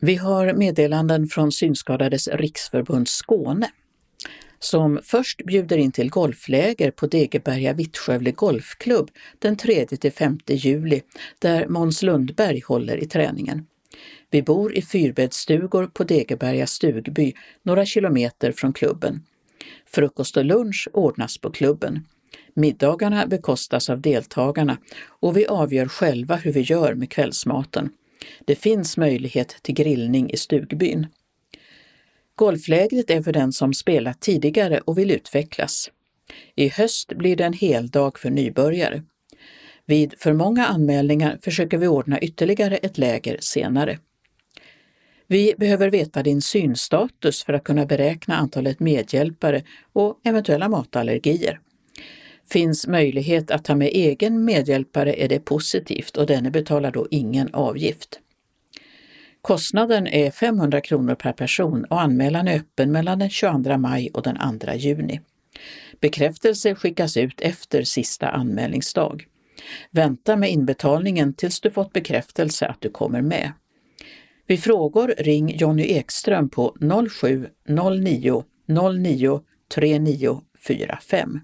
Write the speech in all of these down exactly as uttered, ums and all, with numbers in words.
Vi har meddelanden från Synskadades riksförbund Skåne som först bjuder in till golfläger på Degeberga Vittskövle golfklubb den tredje till femte juli där Måns Lundberg håller i träningen. Vi bor i fyrbäddsstugor på Degeberga stugby några kilometer från klubben. Frukost och lunch ordnas på klubben. Middagarna bekostas av deltagarna och vi avgör själva hur vi gör med kvällsmaten. Det finns möjlighet till grillning i stugbyn. Golflägret är för den som spelat tidigare och vill utvecklas. I höst blir det en hel dag för nybörjare. Vid för många anmälningar försöker vi ordna ytterligare ett läger senare. Vi behöver veta din synstatus för att kunna beräkna antalet medhjälpare och eventuella matallergier. Finns möjlighet att ta med egen medhjälpare är det positivt och denne betalar då ingen avgift. Kostnaden är femhundra kronor per person och anmälan är öppen mellan den tjugoandra maj och den andra juni. Bekräftelse skickas ut efter sista anmälningsdag. Vänta med inbetalningen tills du fått bekräftelse att du kommer med. Vid frågor ring Jonny Ekström på noll sju noll nio noll nio tre nio fyra fem.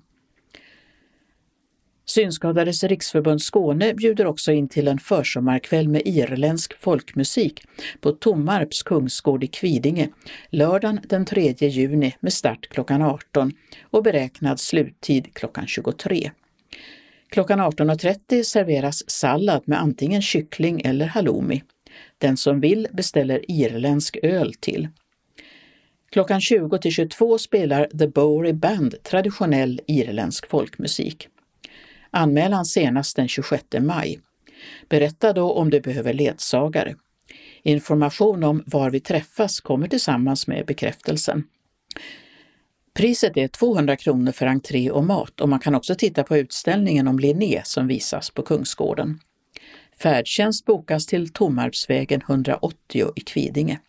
Synskadades riksförbund Skåne bjuder också in till en försommarkväll med irländsk folkmusik på Tommarps kungsgård i Kvidinge lördagen den tredje juni med start klockan arton och beräknad sluttid klockan tjugotre. Klockan arton och trettio serveras sallad med antingen kyckling eller halloumi. Den som vill beställer irländsk öl till. Klockan tjugo till tjugotvå spelar The Bowery Band traditionell irländsk folkmusik. Anmälan senast den tjugosjätte maj. Berätta då om du behöver ledsagare. Information om var vi träffas kommer tillsammans med bekräftelsen. Priset är tvåhundra kronor för entré och mat och man kan också titta på utställningen om Linné som visas på Kungsgården. Färdtjänst bokas till Tommarpsvägen hundraåttio i Kvidinge.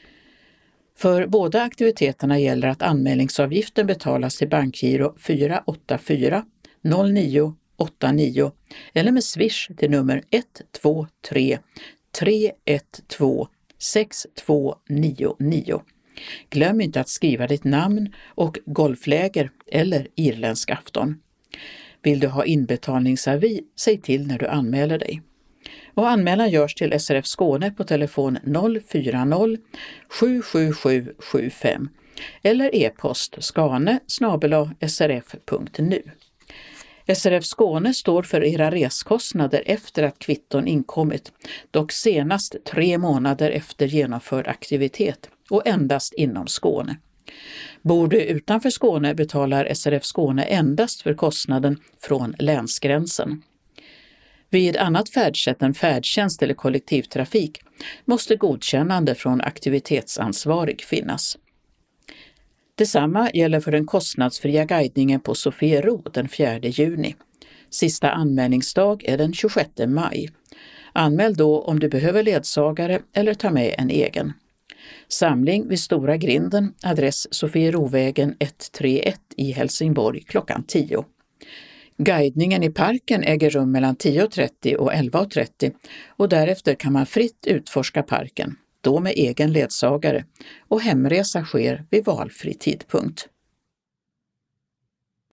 För båda aktiviteterna gäller att anmälningsavgiften betalas till bankgiro fyra åtta fyra noll nio åtta nio eller med swish till nummer ett två tre tre ett två sex två nio nio. Glöm inte att skriva ditt namn och golfläger eller irländsk afton. Vill du ha inbetalningsavi, säg till när du anmäler dig. Och anmälan görs till S R F Skåne på telefon noll fyra noll sju sju sju sju fem eller e-post skane snabel-a s r f punkt nu. S R F Skåne står för era reskostnader efter att kvitton inkommit, dock senast tre månader efter genomförd aktivitet och endast inom Skåne. Bor du utanför Skåne betalar S R F Skåne endast för kostnaden från länsgränsen. Vid annat färdsätt än färdtjänst eller kollektivtrafik måste godkännande från aktivitetsansvarig finnas. Detsamma gäller för den kostnadsfria guidningen på Sofiero den fjärde juni. Sista anmälningsdag är den tjugosjätte maj. Anmäl då om du behöver ledsagare eller ta med en egen. Samling vid Stora Grinden, adress Sofierovägen etthundratre i Helsingborg klockan tio. Guidningen i parken äger rum mellan tio och trettio och elva och trettio och därefter kan man fritt utforska parken, då med egen ledsagare, och hemresa sker vid valfri tidpunkt.